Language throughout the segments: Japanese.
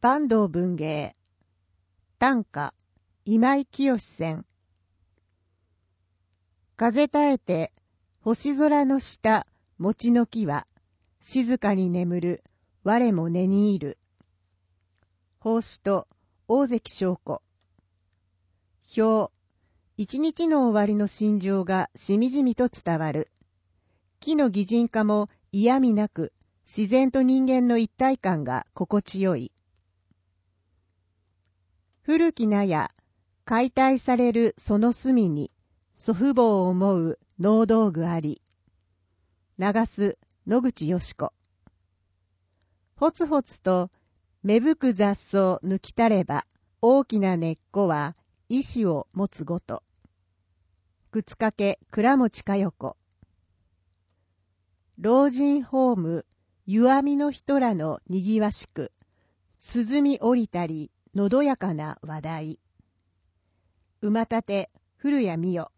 坂東文芸短歌今井清選。風絶えて星空の下餅の木は静かに眠る我も寝にいる。法師と大関翔子。表、一日の終わりの心情がしみじみと伝わる。木の擬人化も嫌味なく自然と人間の一体感が心地よい。古きなや解体されるその隅に祖父母を思う農道具あり。流す野口よし子。ほつほつと芽吹く雑草抜きたれば大きな根っこは意志を持つごと。靴掛倉持佳代子。老人ホーム湯あみの人らのにぎわしく涼み降りたりのどやかな話題。馬立古谷美代。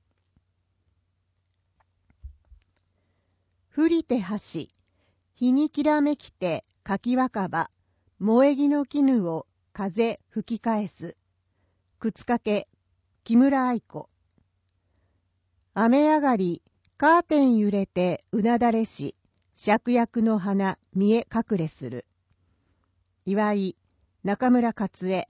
降りて橋日にきらめきて柿若葉萌え木の絹を風吹き返す。靴掛木村愛子。雨上がりカーテン揺れてうなだれし芍薬の花見え隠れする。岩井中村勝恵。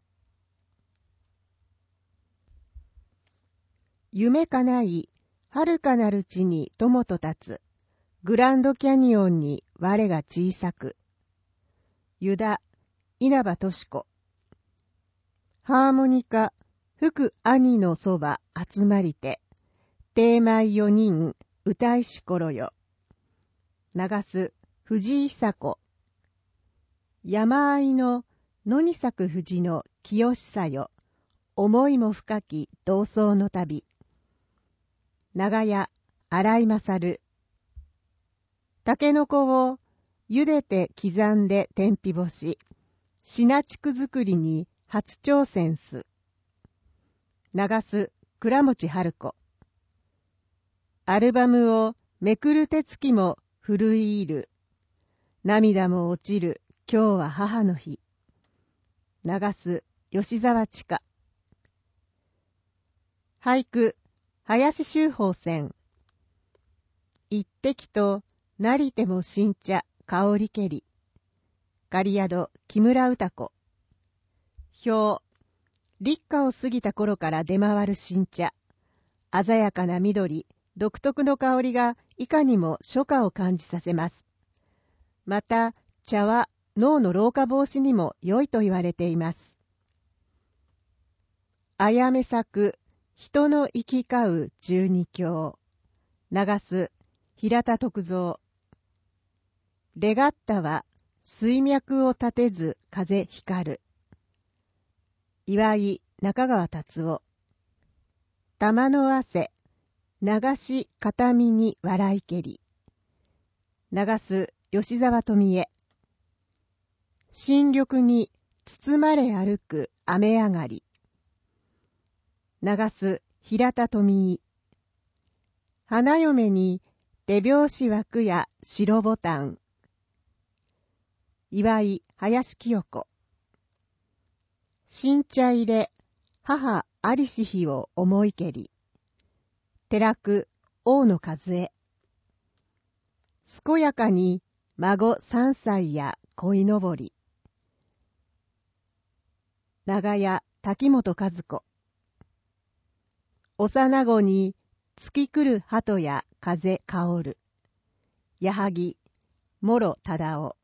夢かない遥かなる地に友と立つ。グランドキャニオンに我が小さく。湯田稲葉敏子。ハーモニカ吹く兄のそば集まりて。定米4人歌いし頃よ。流す藤井久子。山あいの野に咲く藤の清しさよ。思いも深き同窓の旅。長屋新井勝。たけのこを茹でて刻んで天日干し。シナチク作りに初挑戦す。流す倉持春子。アルバムをめくる手つきも震いる。涙も落ちる今日は母の日。流す吉沢千佳。俳句林修法選。一滴となりても新茶香りけり。狩宿木村歌子。表、立夏を過ぎた頃から出回る新茶。鮮やかな緑、独特の香りがいかにも初夏を感じさせます。また、茶は脳の老化防止にも良いと言われています。あやめ咲く人の行き交う十二橋。流す平田徳蔵。レガッタは水脈を立てず風光る。岩井中川達夫。玉の汗流し片身に笑いけり。流す吉沢富恵。新緑に包まれ歩く雨上がり。流す平田富井。花嫁に手拍子枠や白ボタン。岩井林清子。新茶入れ母ありし日を思いけり。寺久大野和恵。健やかに孫3歳や鯉のぼり。長屋滝本和子。幼子に月来る鳩や風香る。矢作諸忠夫。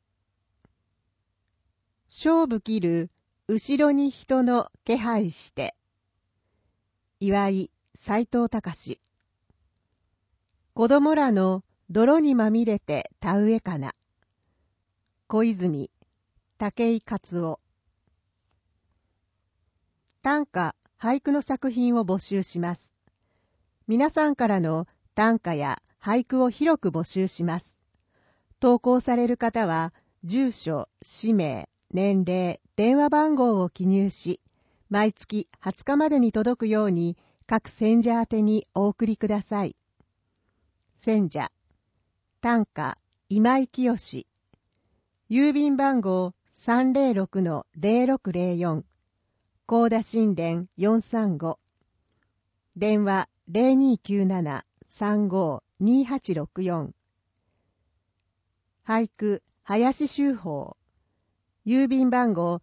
勝負切る後ろに人の気配して。岩井斎藤隆。子供らの泥にまみれて田植えかな。小泉武井勝夫。短歌俳句の作品を募集します。皆さんからの短歌や俳句を広く募集します。投稿される方は住所、氏名、年齢、電話番号を記入し、毎月20日までに届くように各選者宛てにお送りください。選者、短歌今井清。郵便番号 306-0604、高田神殿435、電話0297-35-2864、俳句林修法、郵便番号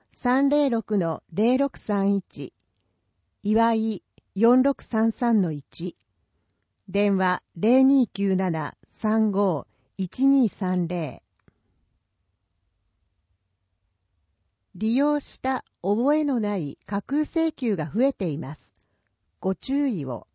306-0631、岩井4633-1、電話0297-35-1230。利用した覚えのない架空請求が増えています。ご注意を。